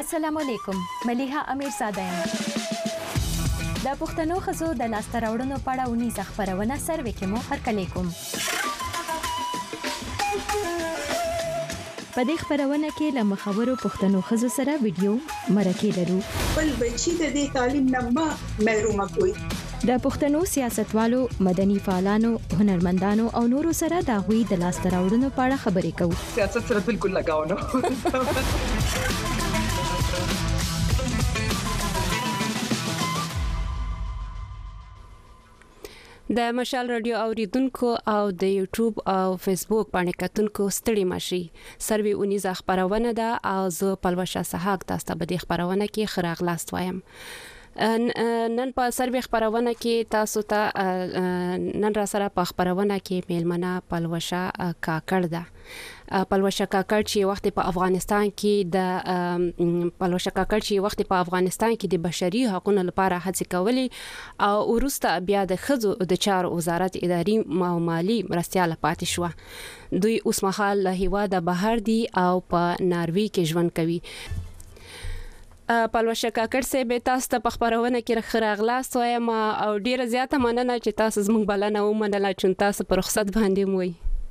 السلام علیکم ملیحه امیرزاده یم د پښتنو ښځو د لاسته راوړنو په اړه ونیزه خپرونه سروې کې مو هرکلی کوم. په دې خپرونه کې له مخورو پښتنو ښځو سره ویډیو مرکې لرو. بل بچی د دې تعلیم نه محروم کوي. د پښتنو سیاستوالو، مدني فعالانو، هنرمندانو او نورو سره د هغوی د لاسته راوړنو په اړه خبرې کوو. سیاست سره بالکل لګاو نه. د مشال رادیو اوریدونکو او د یوټیوب او فیسبوک باندې کتونکو ستړي مشي. سروي اونیزه خبرونه ده او زه پلوشه سحاق تاسو ته به خبرونه کې خراغلاست وایم. نن په سروي خبرونه کې تاسو ته نن را سره په خبرونه کې میلمنه پلوشه کاکړ ده. پلوشه کاکړ چې وخت په افغانستان کې د بشري حقوقو لپاره هڅې کولې او وروسته بیا د ښځو د چارو وزارت اداري او مالی مرستيال پاتې شو. دوی اوس مهال له هیواده بهر دي او په ناروی کې ژوند کوي. پلوشه کاکړ سه به تاسو ته په خبرونه کې راغلاست وایم او ډیره زیاته مننه چې تاسو زموږ بلنه ومنله چې تاسو په رخصت باندې موي.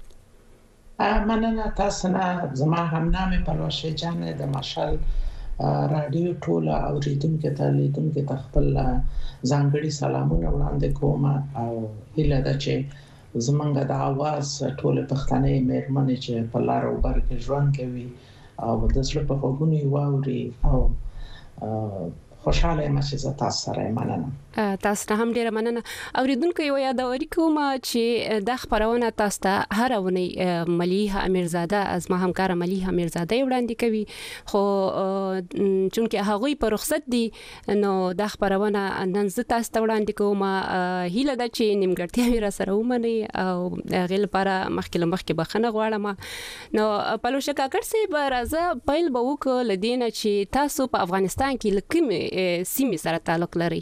مننه تاسو نه. زما همنامه پلوشه جان د مشال رادیو ټول اوریدونکو ته لیدونکو ته خپل ځانګړي سلامونه وړاندې کوم او هیله ده چې زمونږ د आवाज ټول پښتنې مېرمنې چې په لار او بر کې ژوند کوي او د زړه په غوږونو واوري او خوشاله یم چې تاسو سره مننه. تاسو ته هم ډیره مننه. اوریدونکو یو یادوري کوم چې د خبرونه تاسو ته هر ونی ملیحه امیرزاده از ما همکار ملیحه امیرزاده وړاندې کوي، خو چونکه هغه په رخصت دي نو د خبرونه نن زه تاسو ته وړاندې کوم. هیله ده چې نیمګړتیا را سره ومني او غل لپاره مخکې بخنه غواړم. نو پلوشه کاکړ سي برازه پیل به وکړه لدینه چې تاسو په افغانستان کې لکه سیمه سره تعلق لري.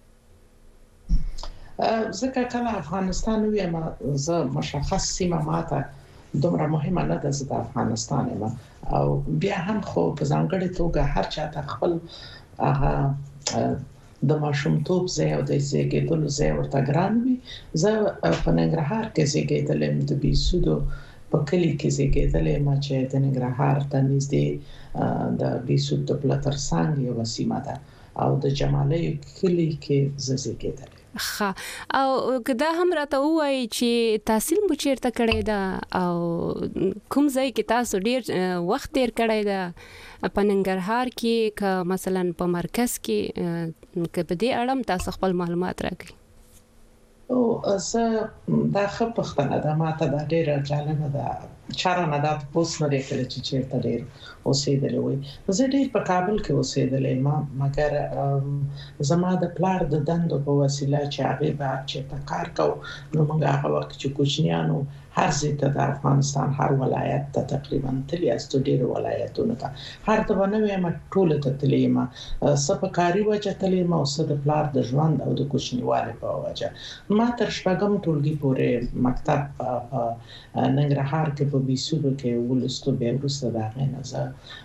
ځکه کله افغانستان ویم زه مشخص سیمه ماته دومره مهمه نه ده. زه د افغانستان یم او بیا هم خو په ځانګړي توګه هر چا ته خپل هغه د ماشومتوب ځای او د زیږیدلو ځای ورته ګران وي. زه په ننګرهار کې زیږیدلم، د بیسودو په کلی کې زیږیدلم چې د ننګرهار ته نږدې د بیسود د پلتر سانګ یو سیمه ده او د جمالي کلی کې زیږیدلم. او کدا هم راته وایي چې تحصیل مو چیرته کړی دا او کوم ځای کې تاسو ډیر وخت تیر کړی دا په ننګرهار کې که مثلا په مرکز کې که په دې اړه تاسو خپل معلومات راکړئ. او زه دا خپختنه ده ماته دا ډیره جالبه ده. چاره نه دا پوس نه کړی چې چیرته ډیر اوسېدلې وي. زه ډیر په کابل کې اوسېدلې مګر زما د پلار د دندو په وسیله چې هغه به چې کار کو نو موږ هغه وخت چې کوچنیانو هر ځای ته د افغانستان هر ولایت ته تقریبا تللی است. ډیر ولایتونه ته هر ته ونوي ما ټول ته تللی ما سپکاري وجه تللی ما اوس د پلار د ژوند او د کوچنیوالي په وجه ما تر شپږم ټولګي پورې مکتب ننګرهار کې په بیسودو کې ولستو به ورسته دا نه زه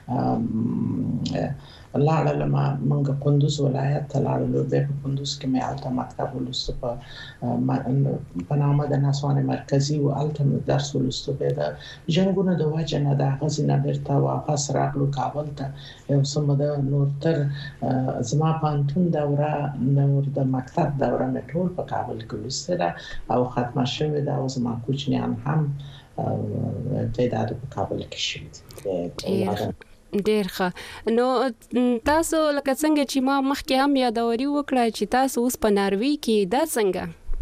لاړل. موږ کندوز ولایت ته لاړو. به په کندوز کې مې الته مکتب ولستو په نامه د ناسوانه مرکزی او الته درس ولستو. به د جنگونو د وجه نه د غزنه بیرته واپس راغلو کابل ته. یو سم د نور تر زما پانتون دوره نور د مکتب دوره مې ټول په کابل کې ولسته او ختمه شوه. دا اوس ما کوچنیان هم تعداد په کابل کې شي. ډیر ښه. نو تاسو لکه څنګه چې ما مخکې هم یادوري وکړه چې تاسو اوس په ناروی کې دا څنګه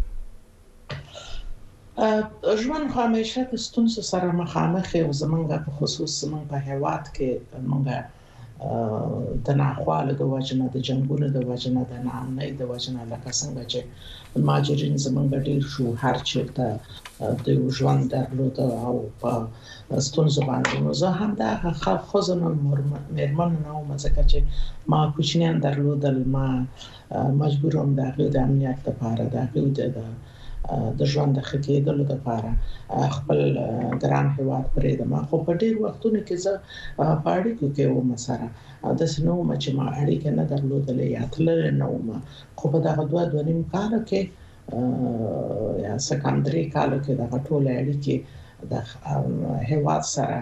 ژوند همیشه د ستونزو سره مخامخ یو. زمونږ په خصوص زمونږ په هیواد کې موږ د ناخواله د وجنه د جنگونو د وجنه د نامنۍ د وجنه لکه څنګه چې ماجرین زمونږ ډیر شو هر چیرته د ژوند درلود او په ستونزو باندې نو زه هم دا خوځنه مېرمن نه وم ځکه چې ما کوچنیان درلودل. ما مجبوروم د امنیت لپاره د د ژوند د خکېدلو لپاره خپل ګران هیواد پرې د ما خو په ډیر وختونو کې زه پاړې کې و مسره د سنو چې ما اړیکه نه درلودلې یا تل نه و خو په دغه 2.5 کال کې یا سکندري کال کې د ټول اړیکې د هیواد سره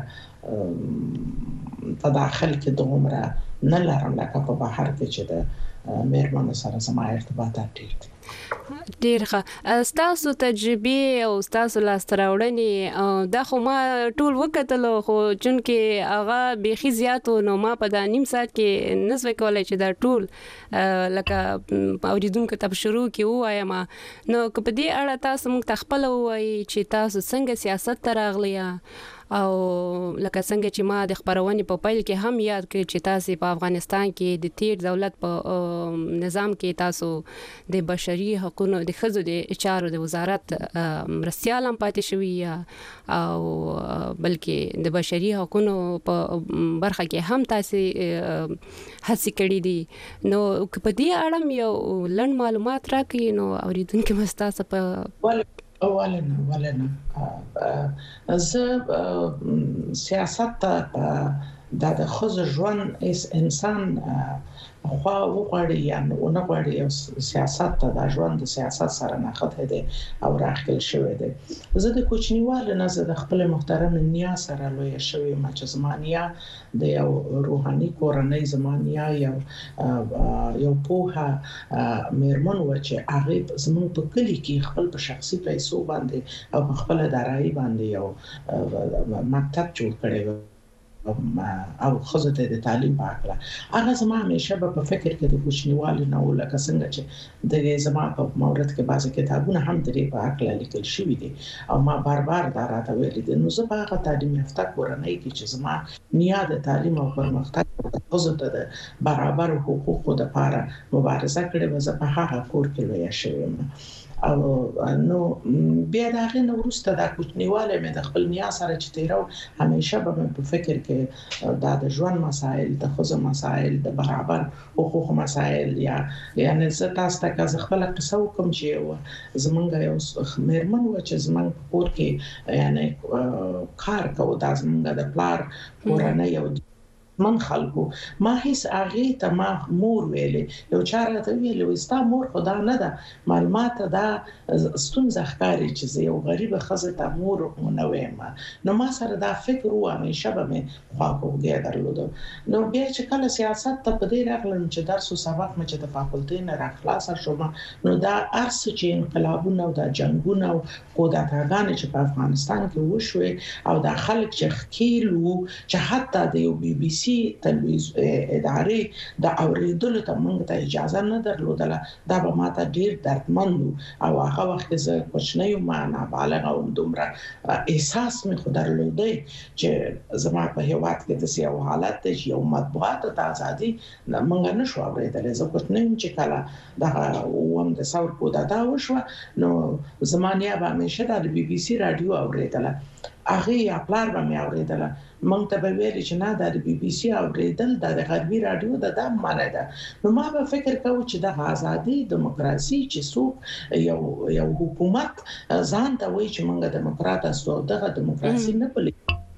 تداخل کې دومره نه لرم لکه په بهر کې چې د مېرمنو سره زما ارتباطات ډېر ښه ستاسو تجربه او ستاسو لاستراوړنې دا خو ما ټول وکتل خو چونکې هغه بيخي زیاتو نو ما په دا نیم ساعت کې نسوي کولای چې دا ټول لکه اوریدونکو ته شروع کې وایم نو په دې اړه تاسو موږ تخپل وایي چې تاسو څنګه سیاست ته راغلی او لکه څنګه چې ما د خبرونې په پیل کې هم یاد کړ چې تاسو په افغانستان کې د تیر دولت په نظام کې تاسو د بشري حقوقو د ښځو د چارو د وزارت مرستيال هم پاتې شوی او بلکې د بشري حقوقو په برخه کې هم تاسو هڅه کړې دي نو په دې اړه یو لړ معلومات راکړئ نو اوریدونکو مستاسو په ولنا زه سیاست ته د خزو ژوند انسان خو وغواړي یا نه غواړي او سیاست ته د ژوند د سیاست سره نه خته دي او راخل شوی دی زه د کوچنیوالو نه زه د خپل محترم نیا سره لوی شوی ما چې زمانیا د یو روحاني کورنۍ زمانیا یو پوها مېرمن و چې هغه زموږ په کلی کې خپل په شخصي پیسو باندې او خپل دارایی باندې یو مکتب جوړ کړی او خزته د تعلیم پاکله هغه زما همیشه په فکر کې د کوچنیوالو نه ولکه څنګه چې د زما په مورد کې بعضی کتابونه هم درې پاکله لیکل شوی دي او ما بار دا راته ویل دي نو زه په هغه تعلیم یافته کورنۍ کې چې زما نیا د تعلیم او پرمختګ خزته د برابر حقوقو لپاره مبارزه کړې و زه په هغه کور کې لوی شوم او نو بیا دا غي نو ورسته د کوچنیواله مې د خپل نیا سره چې تیرو همیشه به په فکر کې د ژوند مسائل د خزو مسائل د برابر حقوق مسائل یعنی زه تاسو ته خپل قصه وکم چې زمونږ یو مېرمن و چې زمونږ په کور کې یعنی کار کوي د زمونږ د پلار کورنۍ یو من خلکو ما هیڅ هغه ته ما مور ویلې یو چاره ته ویلې وستا مور خدا نه ده معلومات دا ستونزه ښکاری چې یو غریب خزه ته مور نه وایم نو ما سره دا فکر و همیشه به مې خواږه درلود نو بیا چې کله سیاست ته په دې راغلم چې درس او سبق مې چې د فاکولټي نه راخلاص شوم نو دا ارس چې انقلابونه او د جنگونه او قدرتګان چې په افغانستان کې وشوي او د خلک چې خکیلو چې حتی د یو بي بي سي تلویزیون ادارې د اوریدلو ته موږ ته اجازه نه درلودله دا به ماته ډیر دردمن او هغه وخت زه کوچنی ما نه بالغ او دومره احساس مې خو درلودی چې زما په هیواد کې د سیاو حالت د یو مطبوعات ته ازادي موږ نه شو اورېدلې زه کوچنی چې کله دا ووم د ثور کو دا وشو نو زمانیا به همیشه د بي بي سي رادیو اورېدله هغه یا پلار به مې اورېدله مونږ ته به ویل چې نه د بي بي سي اوریدل د غربي رادیو د معنی ده نو ما به فکر کوم چې د ازادي دیموکراسي چې څوک یو حکومت ځان ته وایي چې مونږ دیموکرات اسو دغه دیموکراسي نه پلي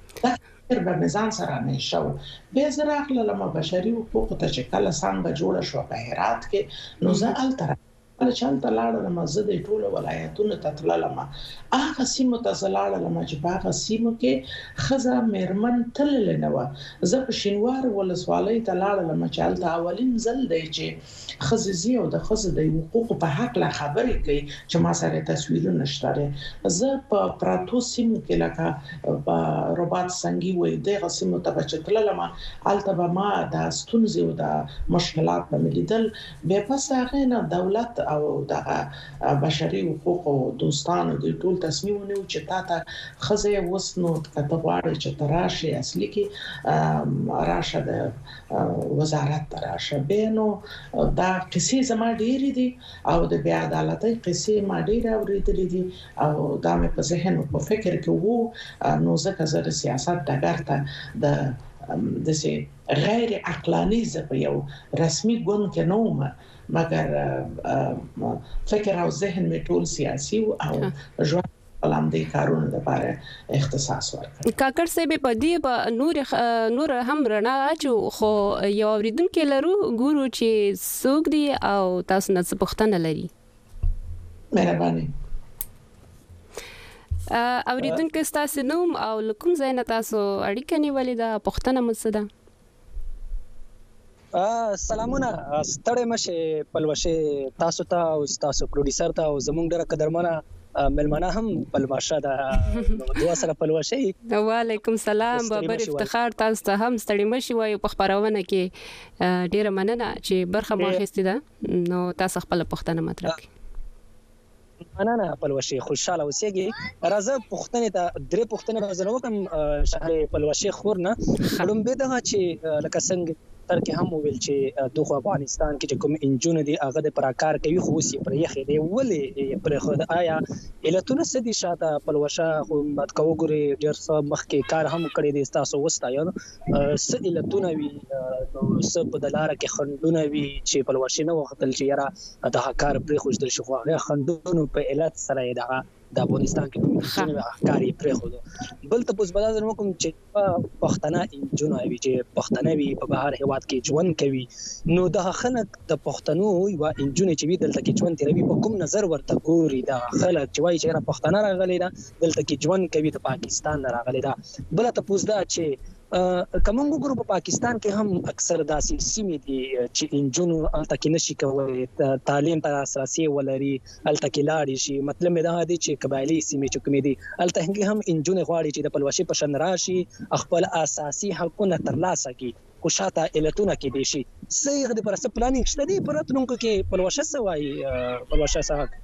به میزان سره نه شو به زه راغله لمه بشري حقوق ته چې کله څنګه جوړ شو په هرات کې نو زه التر چلته لاړم زه د ټولو ولایتونو ته تللم هغه سیمو ته زلاړم چې په هغه سیمو کې خزه مېرمن تلل نه و زه په شینوار ولسوالۍ ته لاړم چې الته اولین ځل دی چې خزه او د خزه د حقوق په حق لا خبرې کوي چې ما سره تصویرونه شته زه په پراتو سیمو کې لکه په رباط سنگي وې دغه سیمو ته چې تللم الته به ما د ستونزې او د مشکلات په ملیدل به پس هغه نه دولت او د بشري حقوق او دوستانو د ټول تصمیمونه چې تاسو خزه وسنو کته غواړي چې تراشي اصلي کې راشه د وزارت تراشه بینو دا کیسې زما ډېری دي او د بیا عدالتي کیسې ما ډېر اورېدلې دي او دا مې په ذهن او په فکر کې وو نو ځکه زه د سیاست دګرته د د سي غیر عقلاني زه یو رسمي ګوند کې نوم مګر فکر او ذهن می ټول سیاسي او ژوند لاندې کارونه لپاره اختصاص ورکړ. کاکړ صاحب په دې به نور هم رڼا اچو خو یو اوریدونکو لرو ګورو چې څوک دی او تاسو نه څه پوښتنه لري. مهرباني. اوریدونکو تاسو نوم او کوم ځای نه تاسو اړیکه نیولې ده پوښتنه مو څه ده؟ سلامونه ستړی مشه پلوشه تاسو ته او تاسو پروډوسر ته او زمونږ ډېر قدرمنه ملمنه هم پلوشه ده نو دوه سره پلوشه. وعلیکم السلام بابر افتخار تاسو ته هم ستړی مشي وایو په خبرونه کې ډیره مننه چې برخه مو اخیستې ده نو تاسو خپل پوښتنه مطرح کړئ. مننه پلوشه خوشاله اوسېږي. راځه پوښتنه ته درې پوښتنه راځنه وکم شهر پلوشه خور نه کوم به دغه چې لکه څنګه تر کې هم ویل چې دغه افغانستان کې کوم انجون دي هغه د پراکار کوي خو سي پر یخې دی ولې پر خود آیا علتونه سدي شاته پلوشه خو مات کو ګوري ډیر څه مخ کې کار هم کړی دي تاسو وستایو س علتونه وی نو س په دلاره کې خندونه وی چې پلوشه نه وختل چې یاره د کار پر خوشدل شو هغه خندونو په علت سره دا د افغانستان کې کوم ښکاری پرې خو بل ته پوس بدل کوم چې پښتنه انجونه وی چې پښتنه وی په بهر هواد کې ژوند کوي نو د خلک د پښتنو یو انجونه چې وی دلته کې ژوند کوي په کوم نظر ورته ګوري دا خلک چې وایي چې پښتنه راغلي دا دلته کې ژوند کوي د پاکستان راغلي دا بل ته پوس دا چې کومو ګورو په پاکستان کې هم اکثر داسې سیمې دي چې انجونو الته کې نشي کولای تعلیم ته اساسي ولري الته کې لاړ شي مطلب دا دی چې قبایلی سیمې چې کومې دي الته هم انجونو غواړي چې د پلوشي په شان راشي خپل اساسي حقونه ترلاسه کړي خو شاته علتونه کې دي شي صحیح د پرسته پلانینګ شته دي پراتونکو کې پلوشه سوای پلوشه سره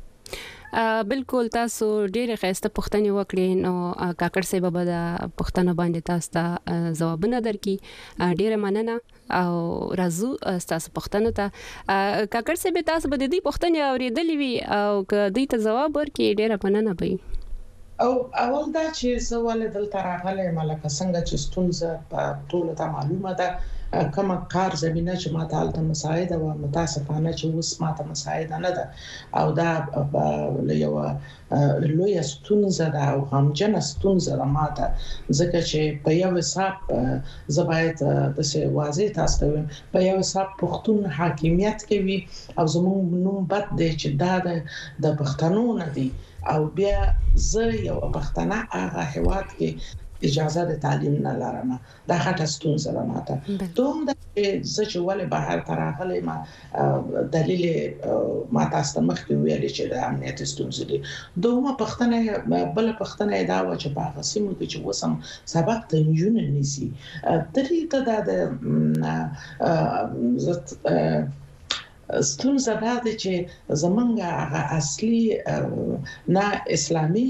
بالکل تاسو ډیره خسته پوښتنه وکړې نو کاکړ صاحب به د پوښتنه باندې تاسو ته ځوابونه درکې ډیره مننه او راځو تاسو پوښتنه ته کاکړ صاحب تاسو به د دې پوښتنه اوریدلې وي او که دې ته ځواب ورکړي ډیره مننه به او اول دا چې سوال دلته راغلی ملکه څنګه چې ستونزه په ټول ته معلومه ده کومه کار زمينه چې ما ته الته مساعده و متاسفانه چې اوس ما ته مساعده نه ده او دا یو لوی ستونزه ده او همجن ستونزه ده ما ته ځکه چې په یو حساب زبایت د څه واضح تاسو په یو حساب پښتون حاکمیت کوي او زموږ نوم بد دی چې دا د پښتنو نه دی او بیا زه یو پښتنه هغه هواد کې اجازه د تعلیم نه لرم دا هټه ستونزه ده ماته دوم د چې ولې بهر تراغلې ما دلیل ما تاسو مخکې ویل چې د امنیت ستونزې دي دومره پښتنه بل پښتنه دا و چې په قسمو کې چې وسم سبق ته نجونه نيسي درې ته د ستونزه دا ده چې زمونږ هغه اصلي نه اسلامي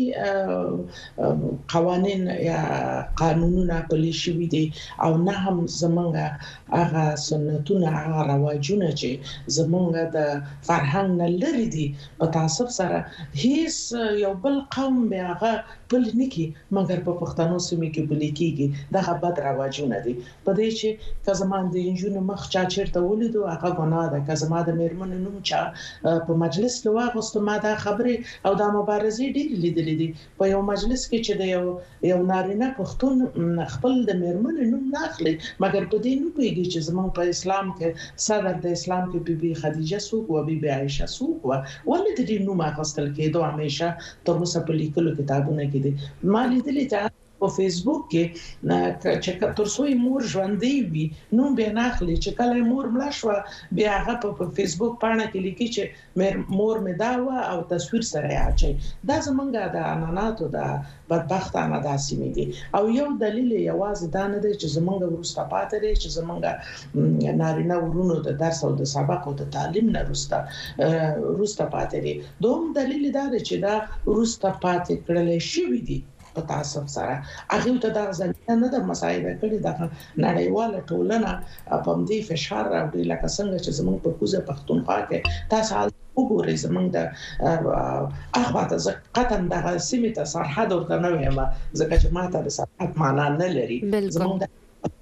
قوانين یا قانونونه پلي شوي دي او نه هم زمونږ هغه سنتونه هغه رواجونه چې زمونږ د فرهنګ نه لري دي په تاسف سره هیڅ یو بل قوم به هغه پل نکي مګر په پښتنو سیمه کې پلي کیږي دغه بد رواجونه دي په دې چې کزمان د انجونو مخ چا چیرته ولیدو هغه ګناه ده کزما د میرمن نوم چا په مجلس کې واغوست ما دا خبره او دا مبارزې ډېر لیدلې دي په یو مجلس کې چې د یو نارینه پښتون خپل د میرمن نوم نه اخلي مګر په دې نه پیږي چې زموږ په اسلام کې صدر د اسلام کې بیبي خدیجه سوق او بیبي عائشه سوق ولې د دې نوم اخستل کېدو همیشه تر اوسه په لیکلو کتابونه کې دي ما لیدلې چې په فیسبوک کې چې ترڅو مور ژوندۍ وي نو به نه اخلي چې کله مور مړه شو بیا هغه په فیسبوک باندې کې لیکي چې مور مې دا و او تصویر سره یې اچي دا زمونږ د اناناتو د بدبختانه داسې مې دي او یو دلیل یوازې دا نه دی چې زمونږ ورسته پاتې دي چې زمونږ نارینه ورونو د درس او د سبق او د تعلیم نه ورسته پاتې دي دوم دلیل دا دی چې دا ورسته پاتې کړل شي دي په تاسو سره هغه ته دا ځل نه د مسایده کړي دا نړیواله ټولنه په دې فشار راوړي لکه څنګه چې زموږ په کوزه پښتونخوا کې تاسو وګورئ زموږ د اخواته قطن د سیمه ته سرحد ورته نه ویما ځکه چې ماته د سرحد معنا نه لري زموږ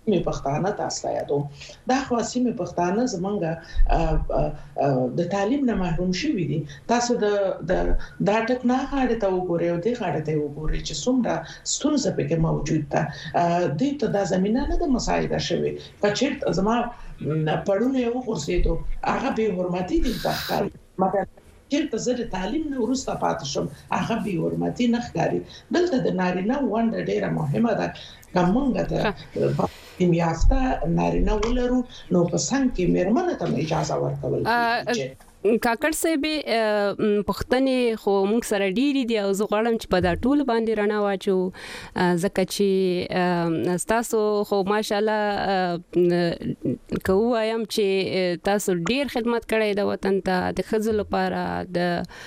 مې پښتانه تاسو یادوم دا خاصي مې پښتانه زمونږ د تعلیم نه محروم شوي دي تاسو د دا ټکنه غاړه ته وګورئ او د غاړه ته وګورئ چې څومره ستونزې پکې موجود ده د ته د زمينه نه د مساعده شوي کچې زما پړونه یو ورسېدو هغه به حرمتي دي تخکاري مګر چې زه د تعلیم نه ورسته پاتې شم هغه به حرمتي نه ښکاري دلته د نارینه ونډه ډیره مهمه ده کومه ده یافته نارینه ولرو نو په څنګه کې مېرمنه ته اجازه ورکول کاکړ صاحب پښتنې خو موږ سره ډېری دي او زه غواړم چې په دا ټول باندې رڼا واچو ځکه چې تاسو خو ماشاءالله کوم چې تاسو ډېر خدمت کړی د وطن ته د ښځو لپاره د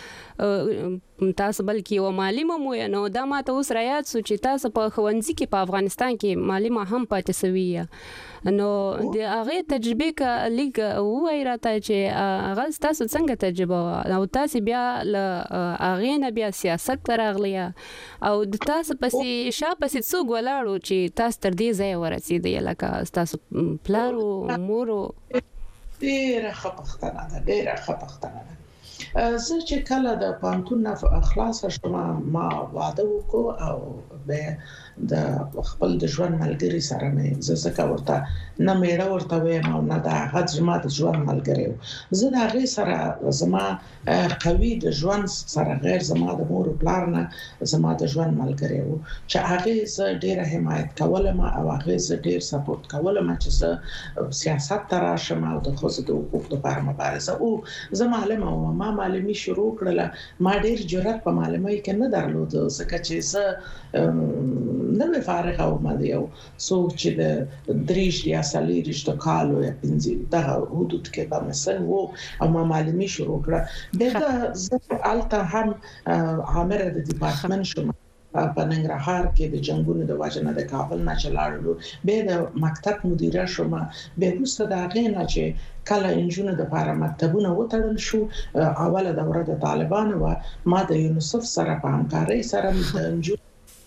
تاسو بلکې و معلم مو نو دا ماته اوس رايات سو چې تاسو په خوندزي کې په افغانستان کې معلم هم پاتې سوي نو د هغه تجربه کا لیګ وای راته چې هغه تاسو څنګه تجربه او تاسو بیا ل هغه نه بیا سیاست راغلی او د تاسو پسې شاپسې څوک ولاړو چې تاسو تر دې ځای ورسېدې لکه تاسو پلارو مورو ډېر خپختانه زه چې کله د پانتون اخلاص شوم ما واده وکړ او به د خپل د ژوند ملګری سره مې زکه ورته نه میړه ورته وایم او نه دا غږ زما د ژوند ملګری زه دا غي سره زما قوي د ژوند سره غیر زما د مور او پلار نه زما د ژوند ملګری و چې هغه زه ډیره حمایت کولم او هغه زه ډیر سپورټ کولم چې زه سیاست تراشم او د خصوصي د حقوقو لپاره مبارزه او زه معلم او ما معلمي شروع کړله ما ډیر جرأت په معلمۍ کې نه درلود ځکه چې زه نه فارغ او ما دیو سوچ د دریش یا سالیریش د کالو یا پنځه د حدود کې به مثلا وو او ما معلمي شروع کړه د الته هم عامره د ډپارټمنټ شوم په ننګرهار کې د جنگونو د واجنه د کابل نه چلاړو به د مکتب مدیره شوم به وروسته د هغه نه چې کله انجونو د لپاره مکتبونه وټړل شو اوله دوره د طالبانو ما د یونیسف سره په همکارۍ سره د انجونو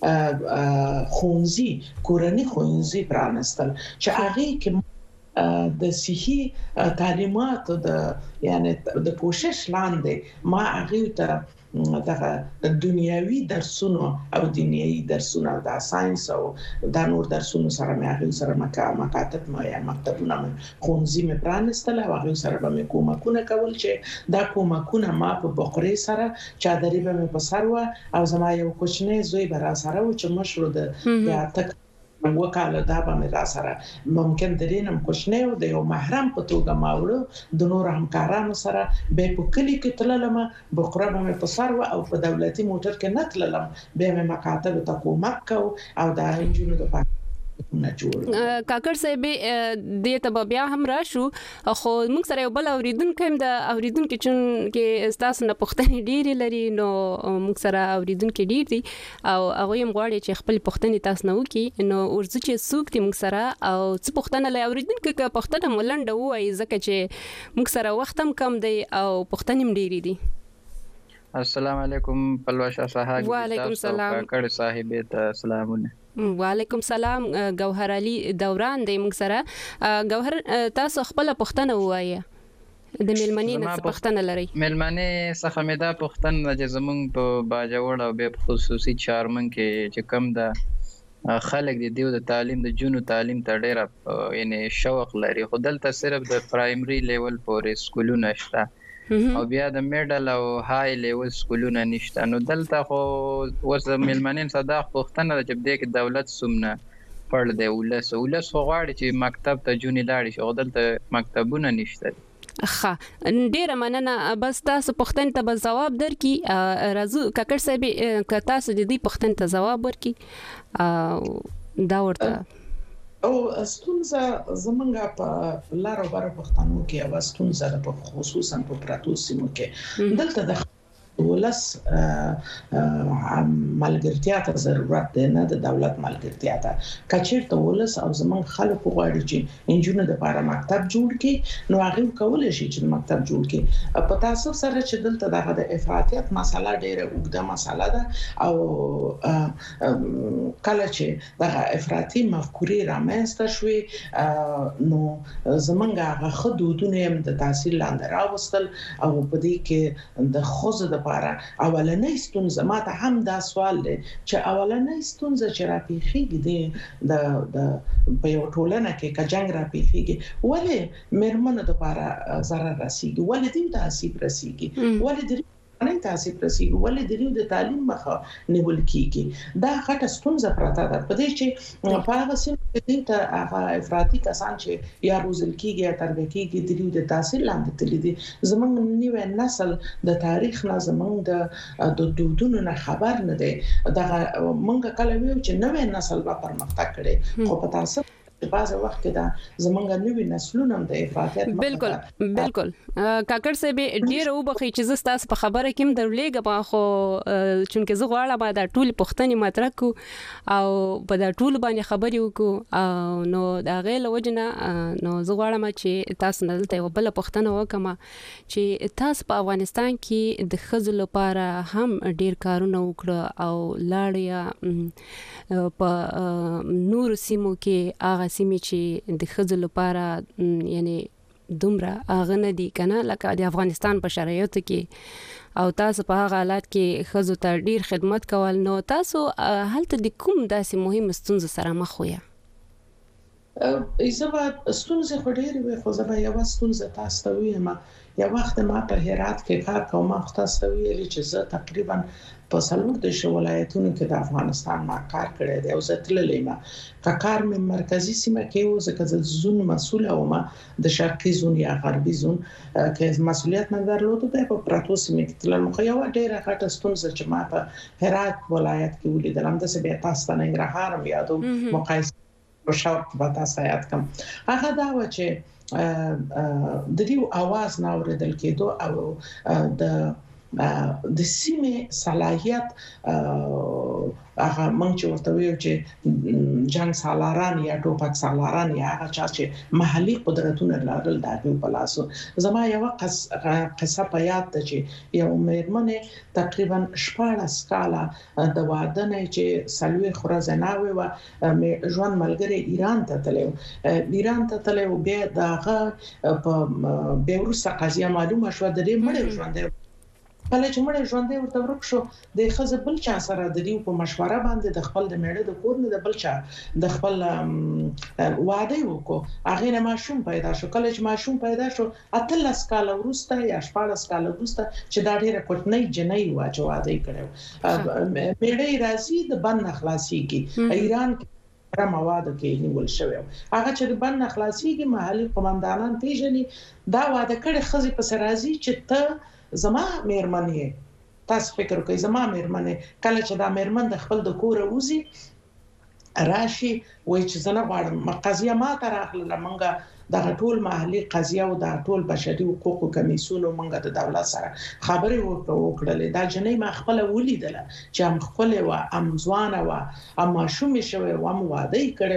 خونزي کورنۍ خونزي پرانستل چې هغه کې د صحي تعلیمات د یعنی د کوشش لاندې ما هغه ته دغه دنیوي درسونه او دنیوي درسونه د ساينس او د نور درسونو سره مې هغه سره مکاتب ما یا مکتبونه خونزي مې پرانستل او هغه سره به مې کومکونه کول چې دا کومکونه ما په بقرې سره چادرې به مې په سر و او زما یو کوچنی زوی به را سره و چې مشرو د یا تک وکاله دا به مې را سره ممکن درینم کوښنه او د یو محرم په توګه ماوړو د نور همکارانو سره به په کلی کې تللم بقره مې په سر او په دولتي موټر کې نه تللم به مې مکاتب ته کومک کو او دا انجونو د کاکړ صاحب دې ته بیا هم راشو خو موږ سره یو بل اوریدونکو هم د اوریدونکو چې تاسو نه پښتني ډېری لري نو موږ سره اوریدونکو ډېر دي او هغه هم غواړي چې خپل پښتني تاسو نه وکي نو ورځ چې څوک دې موږ سره او څه پښتنه لري اوریدونکو که پښتنه ملنډ وایي ځکه چې موږ سره وخت هم کم دی او پښتني هم ډېری دي السلام علیکم پلوشا صاحب وعلیکم السلام کاکړ صاحب ته سلامونه وعلیکم السلام گوهر علي دوران د موږ سره گوهر تاسو خپل پښتنه وایي د ملمنې نه پښتنه لري ملمنې څخه مې دا پښتنه چې زمونږ په باجوړ او به خصوصي چارمن کې چې کم دا خلک د دیو د تعلیم د جنو تعلیم ته ډېر یعنی شوق لري خو دلته صرف د پرایمري لیول پورې سکولونه شته او بیا د میډل او های لیول سکولونه نشته نو دلته خو ورس ملمنین صدا پښتنه چې دې کې دولت سمنه پړ دی ولس خو غواړي چې مکتب ته جونی لاړ شي دلته مکتبونه نشته ښه ډیره مننه بس تاسو پښتن ته به جواب درکې راځو کاکړ صاحب که تاسو د دې پښتن ته جواب ورکې دا ورته او ستونزه زمونږ په لارو بارو پښتنو کې او ستونزه په خصوصا په پراتو سیمو کې دلته د ولس ملګرتیا ته ضرورت دی نه د دولت ملګرتیا ته کچیرته ولس او زمون خلکو غواړي چې انجونو د لپاره مکتب جوړ کړي نو هغه کولای شي چې مکتب جوړ کړي په تاسو سره چې دلته د افراطیت مسله ډیره اوږده مسله ده او کله چې د افراطي مفکورې رامنځته شوې نو زمونږ هغه حدودونه هم د تحصیل لاندې راوستل او په دې کې د خوځ د لپاره اولنۍ ستونزه ماته هم دا سوال دی چې اولنۍ ستونزه چې راپیخیږي د په یو ټولنه کې کجنګ راپیخیږي ولې مرمنه د لپاره zarar رسیږي ولې دې ته حساب رسیږي ولې دې نه تاسو رسیږي ولې د تعلیم مخه نیول کیږي دا غټه ستونزه پراته ده په دې چې په هغه سیمه کې ته هغه افراطي کسان چې یا روزل کیږي یا تربیه کیږي د تحصیل لاندې تللی دي زمونږ نیو نسل د تاریخ نه زمونږ د دودونو نه خبر نه دی دا مونږ کله ویو چې نوې نسل به پرمختګ کړي خو په تاسو په بازه وخت کې دا زمونږ نوې نسلونه د افراطیت بالکل کاکړ صاحب ډیر وبخي چې زه تاسو په خبره کې درلېګم خو چونکه زه غواړم دا ټول پښتني مطرح کو او په دا ټول باندې خبرې وکړو نو دا غیله وجنه نو زه غواړم چې تاسو نه دلته بل پښتنه وکم چې تاسو په افغانستان کې د خزل لپاره هم ډیر کارونه وکړه او لاړیا په نور سیمو کې هغه سیمې چې د خزل لپاره یعنی دومره هغه نه دي کنه لکه د افغانستان په شرایطو کې او تاسو په هغه حالات کې خزو ته ډیر خدمت کول نو تاسو هلته د کوم داسې مهم ستونزې سره مخ ویا ایزه ستونزې خو ډېرې وي خو زه به یوه ستونزه تاسو ته وایم یو وخت ما په هرات کې کار کوم تاسو ته ویلي چې زه تقریبا په څلور د ولایتونو کې د افغانستان ما کار کړی دی او زه تللی یم کار مې مرکزی سیمه کې و ځکه زه زون مسؤل وم د شرقي زون یا غربي زون کې مسؤلیت مې درلود په پراتو سیمه کې تلم خو یو ډېره غټه ستونزه چې ما په هرات ولایت کې ولیدل هم د سبا تاسو ته ننګرهار یادو مقایسه په شاوخ په تاسو یاد کوم هغه دا و چې د دې आवाज نه اوریدل کېدو او د سیمه صلاحیت هغه مونږ چې ورته ویو چې جنگ سالاران یا ټوپک سالاران یا هغه چې محلي قدرتونه لرل د هغه په لاسو زما یو قصه په یاد ده چې یو مېرمنه تقریبا 14 کاله د واده نه چې سلوي خورزناوي و ژوند ملګری ایران ته تلو بیا دغه په بیروسه قضیه معلومه شو د دې مړ ژوند کله چې موږ ژوندې ورته ورک شو د خزه بل چا سره د دې په مشوره باندې د خپل د میړه د کور نه د بل چا د خپل وعده وکړو هغه نه ماشوم پیدا شو کله چې ماشوم پیدا شو 13 کال وروسته یا 14 کال وروسته چې دا ډیره کوټنۍ جنۍ واجو وعده کړو میړه راځي د بند خلاصيږي ایران را مواد کې نیول شوی هغه چې د بند خلاصيږي محلي قومندانان پیژني دا وعده کړي خزه په سرازي چې ته زما مېرمنې تاسو فکر کوئ زما مېرمنې کله چې دا مېرمن د خپل د کور وځي راشي وای چې زنه غواړم قضیه ما ته راغله منګه د ټول محلي قضیه او د ټول بشري حقوقو کمیسیون منګه د دولت سره خبرې وکړلې دا جنې ما خپل ولیدله چې هم خپل و ام ځوانه و اما شومې شوی و ام واده کړو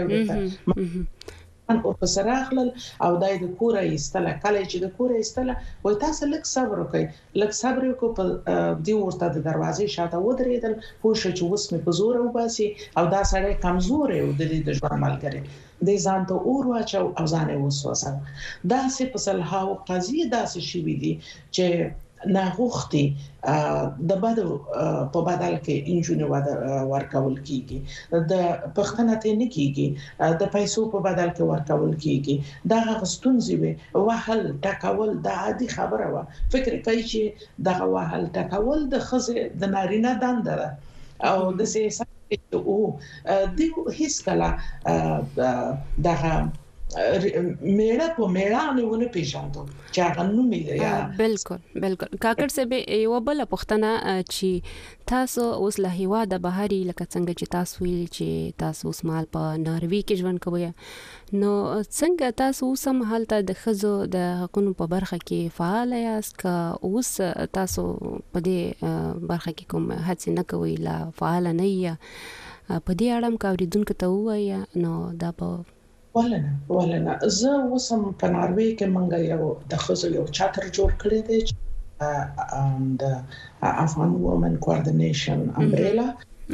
او په سراخل او دای د کوره ایستله کله چې د کوره ایستله وای تاسو لږ صبر وکړئ په دی ورته د دروازې شاته ودرېدل خو چې اوس مې په زور وباسي او دا سړی کمزور او د دې د ژوند ملګری د ځان ته اور واچو او ځان یې وسوسه دا سه په صلاح او قضیه داسې شي وي دي چې ناغوختي د بدو په بدل کې انجونې ورکول کیږي د پښتنه ته نه کیږي د پیسو په بدل کې ورکول کیږي دا غستونځي وي وهل ټکول د عادي خبره و فکر کوي چې دغه وهل ټکول د خزه د نارینه دنده او د سیاست او د هیڅ کله دغه میړه په میړانه ونه پیژاندو چې هغه نوم یې یا بالکل کاکړ صاحب یو بل پښتنه چې تاسو اوس له هوا د بهاري لکه څنګه چې تاسو ویل چې تاسو اوس مال په ناروی کې ژوند کوئ نو څنګه تاسو اوس هم حالت د خزو د حقوقو په برخه کې فعال یاست که اوس تاسو په دې برخه کې کوم هڅه نه کوئ لا فعال نه یا په دې اړه کاوریدونکو ته وایي نو دا په ولنه زه اوسم په ناروی کې منګه یو د خزو یو چاتر جوړ کړی دی د افغان وومن کوارډینیشن امبریلا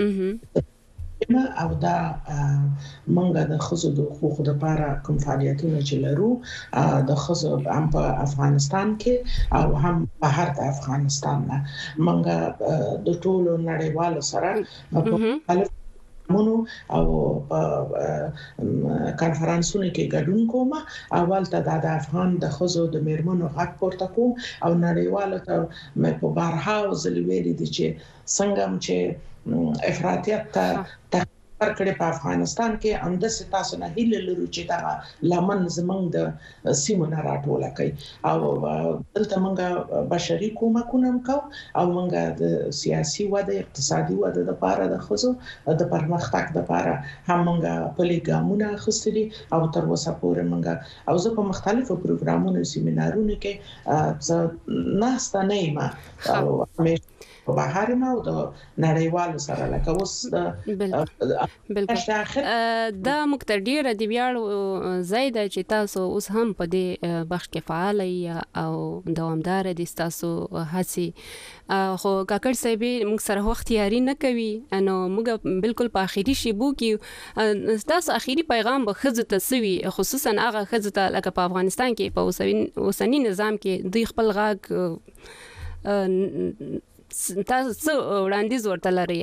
او دا منګه د خزو د حقوقو لپاره کوم فعالیتونه چې لرو د خزو هم په افغانستان کې او هم بهر د افغانستان نه منګه د ټولو نړیوالو سره مونو او کانفرنسونه کې ګډون کوم اول ته د افغان د خزو د میرمنو حق پورته کوم او نړیوالو ته مې په بارها وزلویری دي چې څنګه چې افراطیت ته کړي په افغانستان کې اندس تاسو نه هیله لرو چې دا لمن زمنګ د سیمو نه راټوله کوي او دلته موږ بشري کومکونه کو او موږ د سیاسي وده اقتصادي وده لپاره د خزو د پرمختګ لپاره هم موږ پلیګامونه خستري او تر اوسه پورې موږ او زه په مختلفو پروګرامونو سیمینارونو کې ناسته نه یم او په بهر ما او د نړیوالو سره لکه اوس بالکل دا مقتدیره دی ویاړ زیاده چې تاسو اوس هم په دې بخش کې فعال او دوامدار دي تاسو هڅه خو کاکړ صاحب موږ سره وخت یاري نه کوي نو موږ بالکل په اخیری شیبو کې تاسو اخیری پیغام به خزه تسوي خصوصا هغه خزه لکه په افغانستان کې په اوسنی نظام کې دوی خپل غاګ تاسو وړاندیز ورته لرئ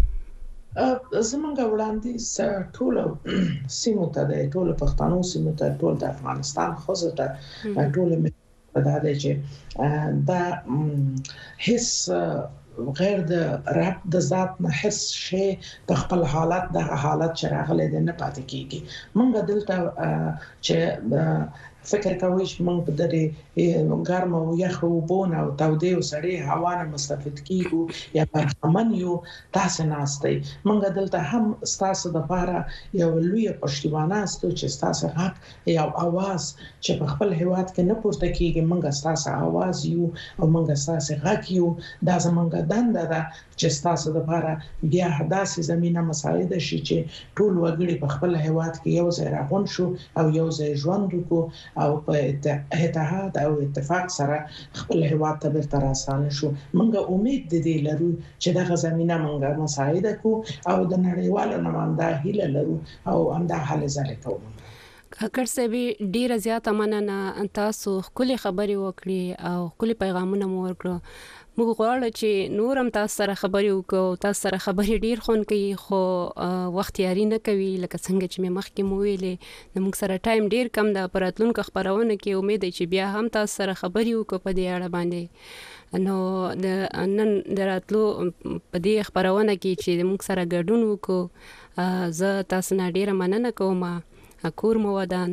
زمونږ وړاندیز ټول سیمو ته د ټول پښتنو سیمو ته ټول د افغانستان خزه ته ټول دا دی چې دا هیڅ غیر د رب د ذات نه هیڅ شی د خپل حالت د حالت چې راغلی دی نه پاتې کیږي مونږ دلته چې فکر کوي چې موږ په دې ګرمه او یخ او بون او تودې او سړې هوا نه مستفید کیږو یا برخمن یو تاسو ناستئ موږ دلته هم تاسو د لپاره یو لوی پښتیبانه ستو چې تاسو حق یو आवाज چې په خپل هیواد کې نه پورته کیږي موږ تاسو आवाज یو او موږ تاسو حق یو دا زمونږ دنده ده چې تاسو د لپاره بیا داسې زمينه مساعد شي چې ټول وګړي په خپل هیواد کې یو ځای راغون شو او یو ځای ژوند وکړو او په اتحاد او اتفاق سره خپل هیواد ته بیرته راځي شو موږ امید دې لرو چې دغه زمينه موږ مساعد کو او د نړیوالو نماینده هیله لرو او همدا حل زله کوو کاکړ صاحب ډیره زیاته مننه تاسو خولي خبري وکړي او خولي پیغامونه مو ورکړو موږ غواړو چې نورم تاسو سره خبري وکړو تاسو سره خبري ډیر خون کوي خو وخت یاري نه کوي لکه څنګه چې مخکې مو ویلې موږ سره ټایم ډیر کم ده پراتلونکو خبرونه کې امید چې بیا هم تاسو سره خبري وکړو په دې اړه باندې نو د نن دراتلو په دې خبرونه کې چې موږ سره ګډون وکړو زه تاسو نه ډیره مننه کوم کور مو ودان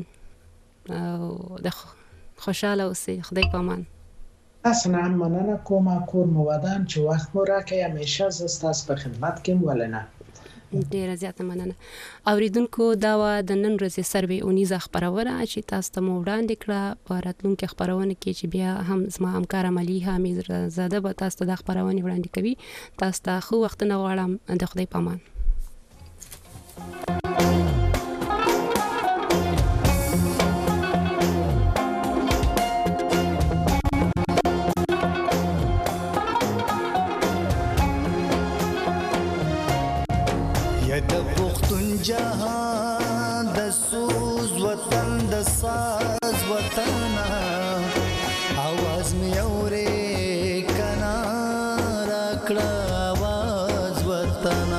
د خوشاله اوسئ خدای پامان تاسو نه مننه کوم کور مو ودان چې وخت مو راکړئ همیشه زه تاسو په خدمت کې ولنه ډیره زیاته مننه اوریدونکو دا و د نن ورځې سروې اونیزه خبرونه چې تاسو ته مو وړاندې کړه په راتلونکو خبرونه کې چې بیا هم زما همکار مليحه امیرزاده به تاسو ته د خبرونه وړاندې کوي تاسو ته خو وخت نه غواړم د خدای پامان جهان د سوز وطن د ساز وطن आवाज می اورې کنا راکړه आवाज وطن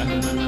Thank you.